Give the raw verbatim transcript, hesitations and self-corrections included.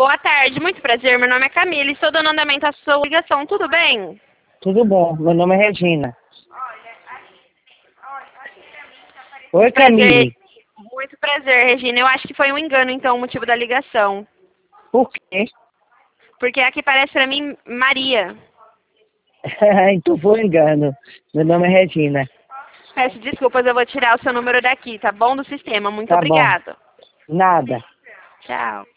Boa tarde, muito prazer. Meu nome é Camila e estou dando andamento à sua ligação. Tudo bem? Tudo bom, meu nome é Regina. Oi, Prazer. Camille. Muito prazer, Regina. Eu acho que foi um engano, então, o motivo da ligação. Por quê? Porque aqui parece pra mim Maria. Então foi um engano. Meu nome é Regina. Peço desculpas, eu vou tirar o seu número daqui, tá bom? Do sistema. Muito Tá bom. obrigada. Nada. Tchau.